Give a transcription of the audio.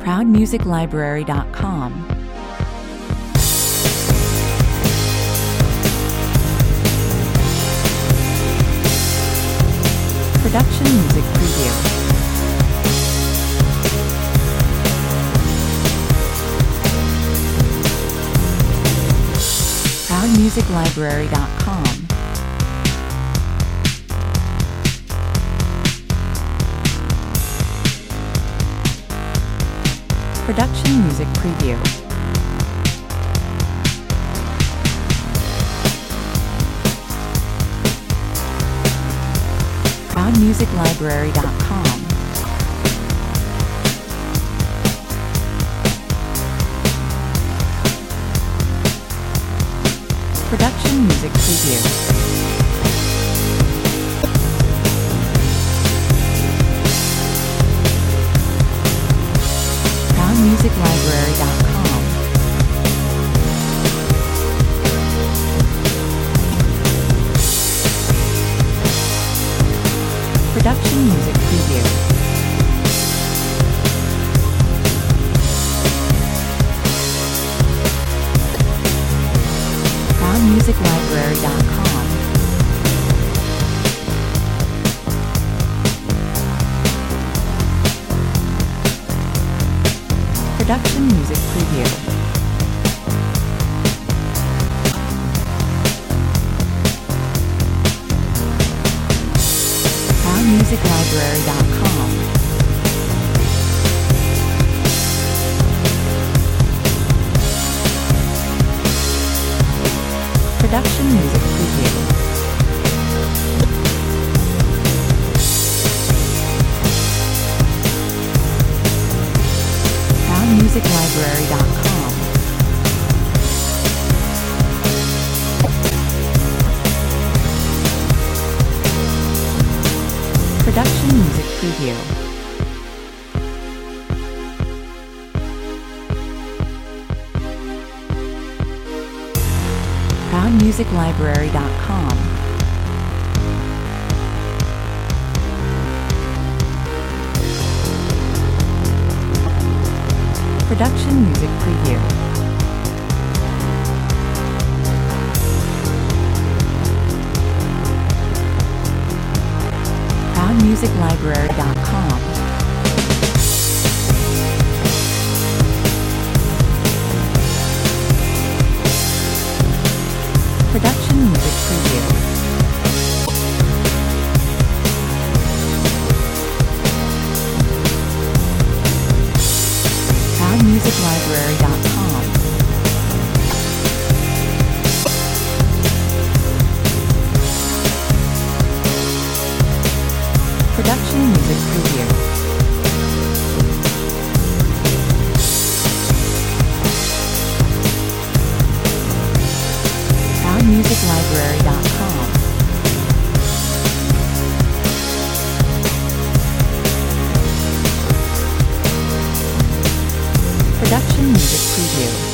ProudMusicLibrary.com. Production Music Preview. ProudMusicLibrary.com. Production Music Preview. ProudMusicLibrary.com. Production Music Preview. ProudMusicLibrary.com. Production Music Preview. ProudMusicLibrary.com. Production Music Preview. ProudMusicLibrary.com. Production Music Preview. ProudMusicLibrary.com. Production Music Preview. ProudMusicLibrary.com. Production Music Preview. ProudMusicLibrary.com. Production Music Preview. ProudMusicLibrary.com. Production Music Preview. ProudMusicLibrary.com. Production Music Preview.